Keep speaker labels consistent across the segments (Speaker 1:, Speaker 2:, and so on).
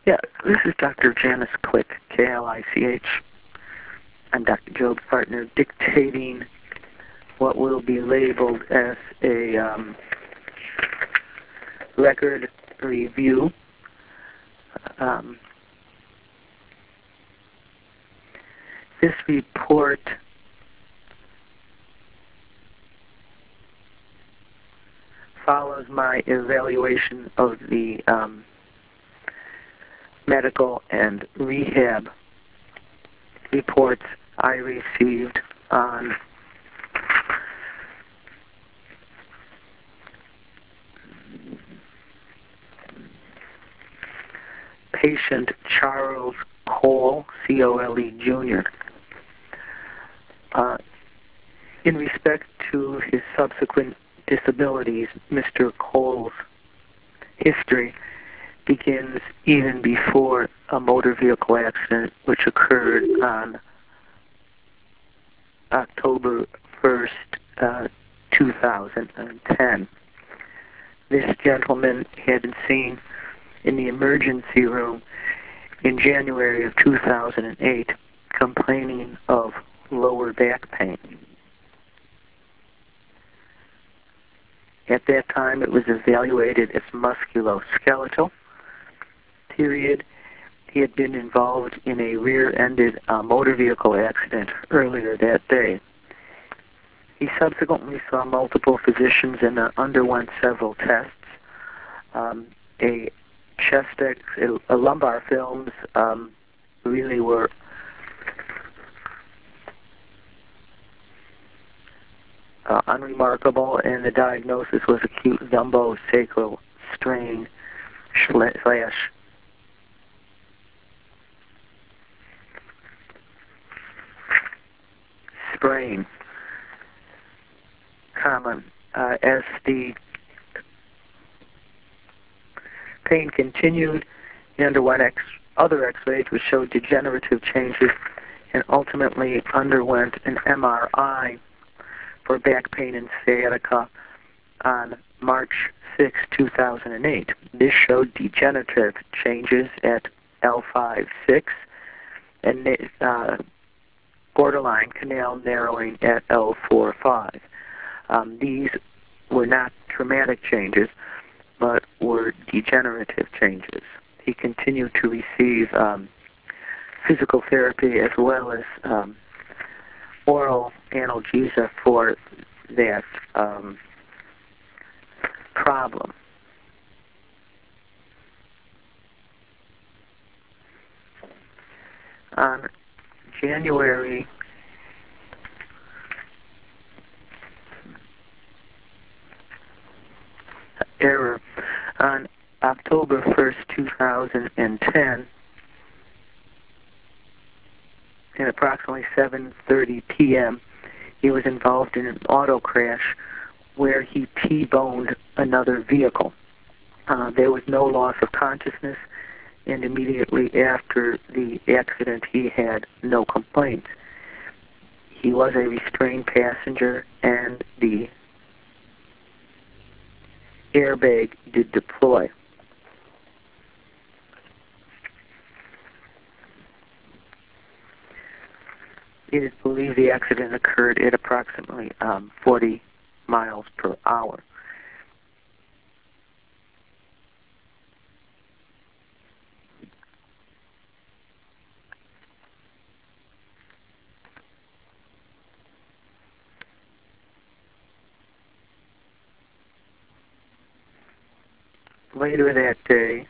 Speaker 1: Yeah, this is Dr. Janice Click, K-L-I-C-H. I'm Dr. Job's partner, dictating what will be labeled as a record review. This report follows my evaluation of the medical and rehab reports I received on patient Charles Cole, C-O-L-E, Jr. In respect to his subsequent disabilities, Mr. Cole's history begins even before a motor vehicle accident which occurred on October 1st, 2010. This gentleman had been seen in the emergency room in January of 2008 complaining of lower back pain. At that time, it was evaluated as musculoskeletal. Period. He had been involved in a rear-ended motor vehicle accident earlier that day. He subsequently saw multiple physicians and underwent several tests. A chest X, a lumbar films really were unremarkable, and the diagnosis was acute lumbosacral strain slash sprain. Common. As the pain continued, he underwent other x-rays which showed degenerative changes and ultimately underwent an MRI for back pain and sciatica on March 6, 2008. This showed degenerative changes at L5-6 and borderline canal narrowing at L4-5. These were not traumatic changes, but were degenerative changes. He continued to receive physical therapy as well as oral analgesia for that problem. On January on October 1st, 2010, at approximately 7:30 p.m., he was involved in an auto crash where he T-boned another vehicle. There was no loss of consciousness, and immediately after the accident, he had no complaints. He was a restrained passenger, and the airbag did deploy. It is believed the accident occurred at approximately 40 miles per hour. Later that day,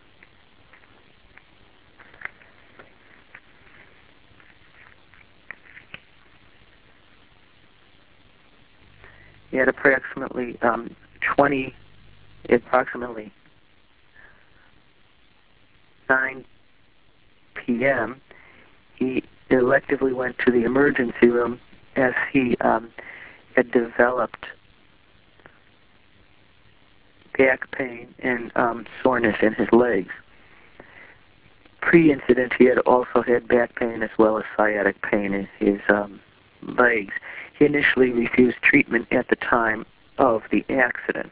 Speaker 1: at approximately 9 p.m., he electively went to the emergency room as he had developed back pain and soreness in his legs. Pre-incident, he had also had back pain as well as sciatic pain in his legs. He initially refused treatment at the time of the accident.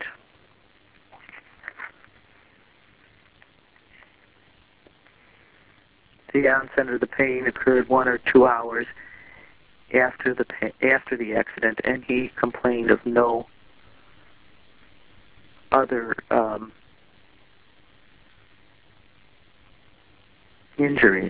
Speaker 1: The onset of the pain occurred 1 or 2 hours after the accident, and he complained of no other injuries.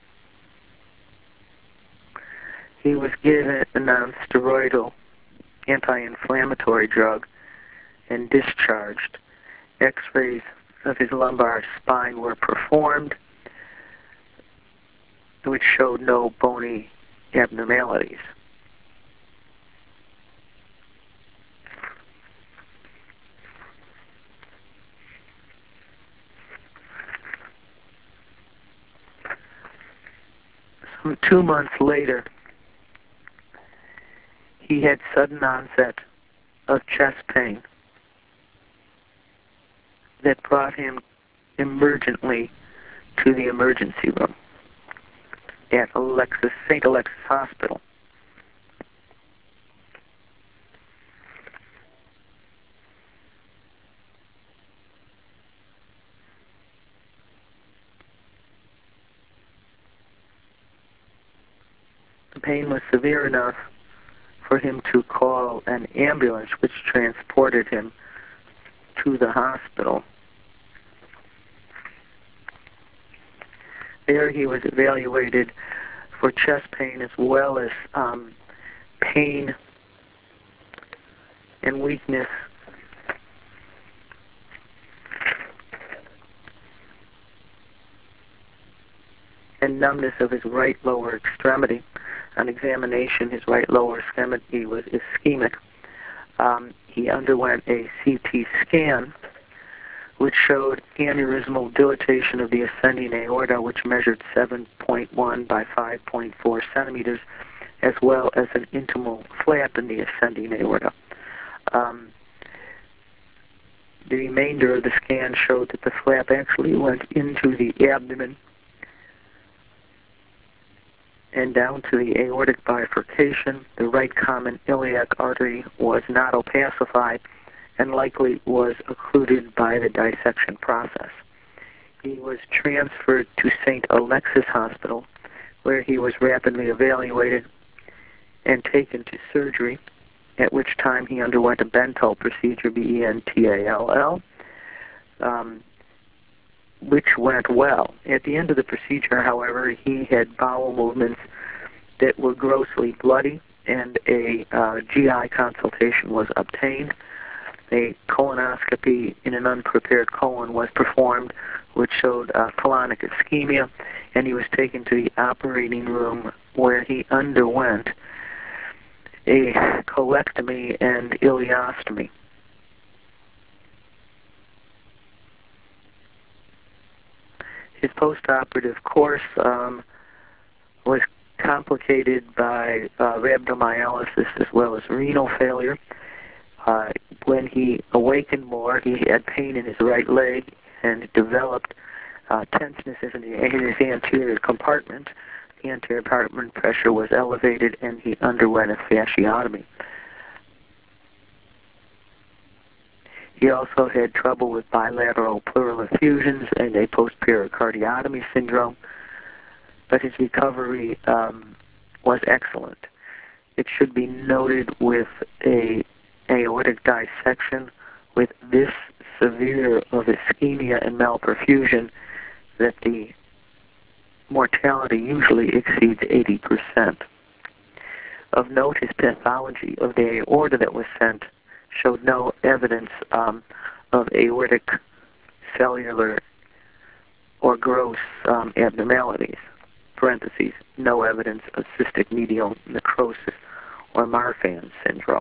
Speaker 1: He was given a non-steroidal anti-inflammatory drug and discharged. X-rays of his lumbar spine were performed, which showed no bony abnormalities. Some 2 months later, he had sudden onset of chest pain that brought him emergently to the emergency room at St. Alexis Hospital. The pain was severe enough for him to call an ambulance, which transported him to the hospital. There he was evaluated for chest pain as well as pain and weakness and numbness of his right lower extremity. On examination, his right lower extremity was ischemic. He underwent a CT scan, which showed aneurysmal dilatation of the ascending aorta, which measured 7.1 by 5.4 centimeters, as well as an intimal flap in the ascending aorta. The remainder of the scan showed that the flap actually went into the abdomen and down to the aortic bifurcation. The right common iliac artery was not opacified and likely was occluded by the dissection process. He was transferred to St. Alexis Hospital, where he was rapidly evaluated and taken to surgery, at which time he underwent a Bentall procedure, B-E-N-T-A-L-L, which went well. At the end of the procedure, however, he had bowel movements that were grossly bloody, and a GI consultation was obtained. A colonoscopy in an unprepared colon was performed, which showed colonic ischemia, and he was taken to the operating room where he underwent a colectomy and ileostomy. His postoperative course was complicated by rhabdomyolysis as well as renal failure. When he awakened more, he had pain in his right leg and developed tenseness in his anterior compartment. The anterior compartment pressure was elevated, and he underwent a fasciotomy. He also had trouble with bilateral pleural effusions and a post-pericardiotomy syndrome, but his recovery was excellent. It should be noted, with a aortic dissection with this severe of ischemia and malperfusion, that the mortality usually exceeds 80%. Of note, his pathology of the aorta that was sent showed no evidence of aortic cellular or gross abnormalities, parentheses, no evidence of cystic medial necrosis or Marfan syndrome.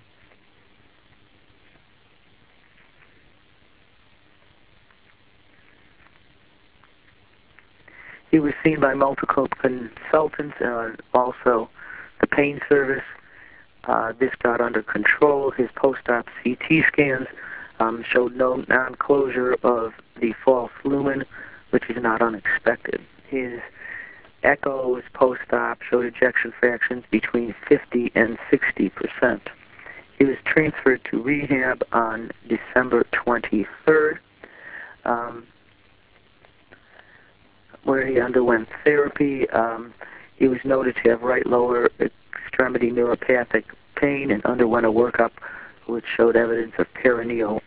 Speaker 1: He was seen by multiple consultants, also the pain service. This got under control. His post-op CT scans showed no non-closure of the false lumen, which is not unexpected. His echoes post-op showed ejection fractions between 50 and 60%. He was transferred to rehab on December 23rd. where he underwent therapy. He was noted to have right lower extremity neuropathic pain and underwent a workup which showed evidence of perineal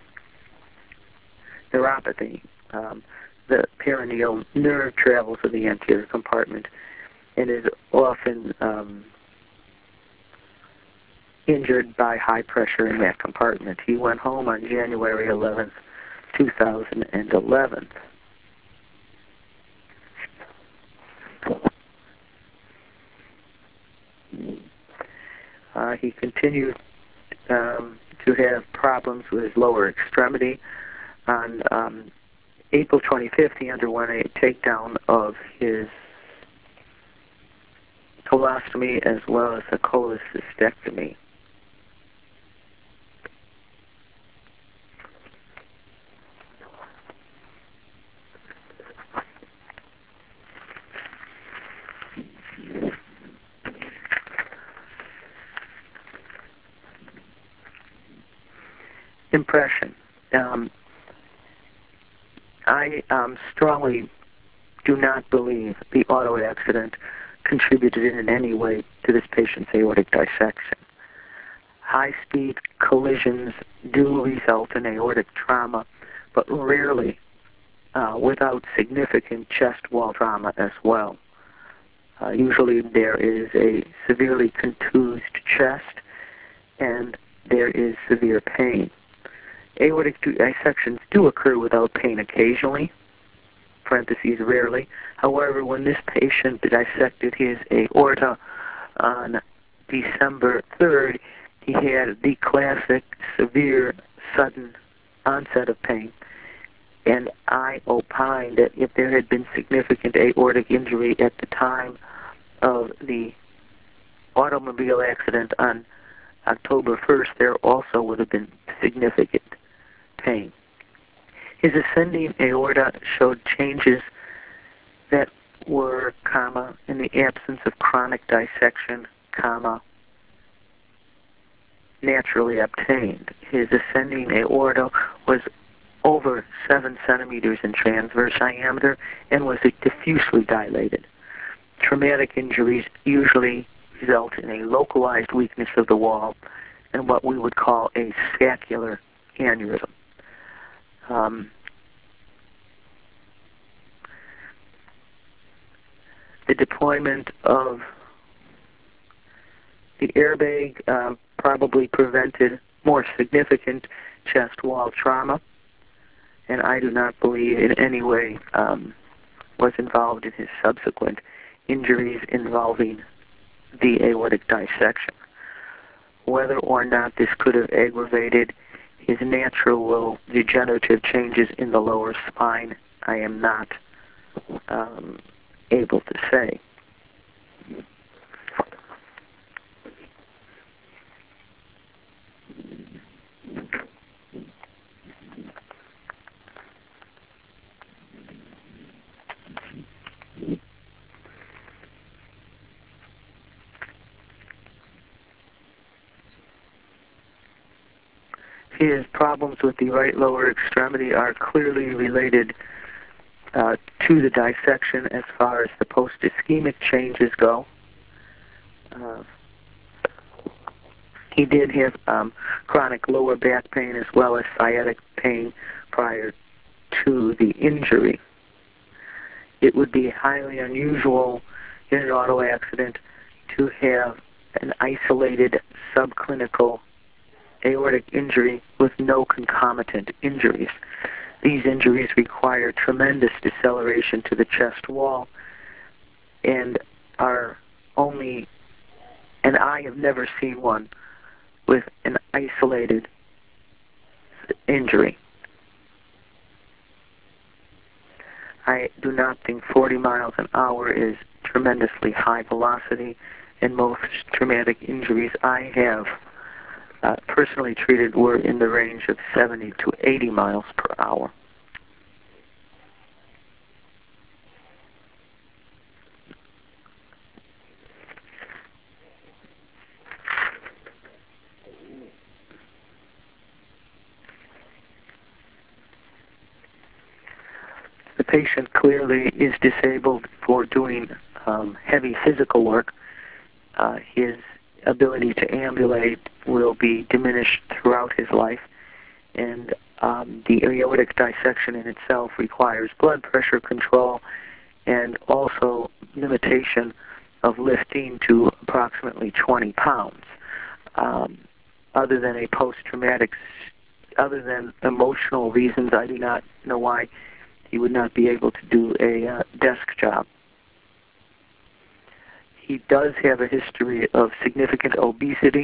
Speaker 1: neuropathy. The perineal nerve travels in the anterior compartment and is often injured by high pressure in that compartment. He went home on January 11th, 2011. He continued to have problems with his lower extremity. On April 25th, he underwent a takedown of his colostomy as well as a cholecystectomy. Impression. I strongly do not believe the auto accident contributed in any way to this patient's aortic dissection. High-speed collisions do result in aortic trauma, but rarely without significant chest wall trauma as well. Usually there is a severely contused chest and there is severe pain. Aortic dissections do occur without pain occasionally, parentheses rarely. However, when this patient dissected his aorta on December 3rd, he had the classic severe sudden onset of pain. And I opine that if there had been significant aortic injury at the time of the automobile accident on October 1st, there also would have been significant pain. His ascending aorta showed changes that were, in the absence of chronic dissection, naturally obtained. His ascending aorta was over 7 centimeters in transverse diameter and was diffusely dilated. Traumatic injuries usually result in a localized weakness of the wall and what we would call a scapular aneurysm. The deployment of the airbag probably prevented more significant chest wall trauma, and I do not believe in any way was involved in his subsequent injuries involving the aortic dissection. Whether or not this could have aggravated his natural degenerative changes in the lower spine, I am not able to say. His problems with the right lower extremity are clearly related to the dissection as far as the post-ischemic changes go. He did have chronic lower back pain as well as sciatic pain prior to the injury. It would be highly unusual in an auto accident to have an isolated subclinical aortic injury with no concomitant injuries. These injuries require tremendous deceleration to the chest wall and I have never seen one with an isolated injury. I do not think 40 miles an hour is tremendously high velocity, and most traumatic injuries I have personally treated were in the range of 70 to 80 miles per hour. The patient clearly is disabled for doing heavy physical work. His ability to ambulate will be diminished throughout his life, and the aortic dissection in itself requires blood pressure control and also limitation of lifting to approximately 20 pounds. Other than a post-traumatic, other than emotional reasons, I do not know why he would not be able to do a desk job. He does have a history of significant obesity.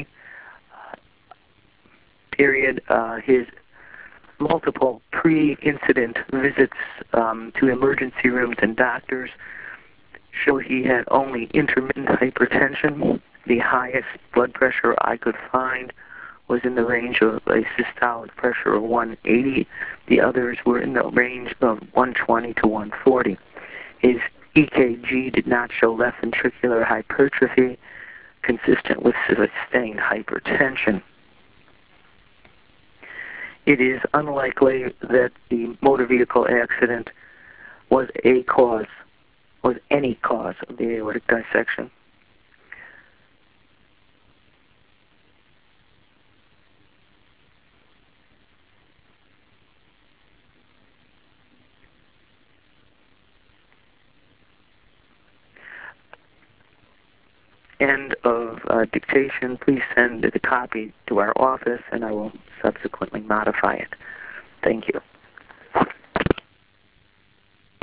Speaker 1: Period. His multiple pre-incident visits to emergency rooms and doctors show he had only intermittent hypertension. The highest blood pressure I could find was in the range of a systolic pressure of 180. The others were in the range of 120 to 140. His EKG did not show left ventricular hypertrophy consistent with sustained hypertension. It is unlikely that the motor vehicle accident was any cause of the aortic dissection. End of dictation. Please send the copy to our office, and I will subsequently modify it. Thank you.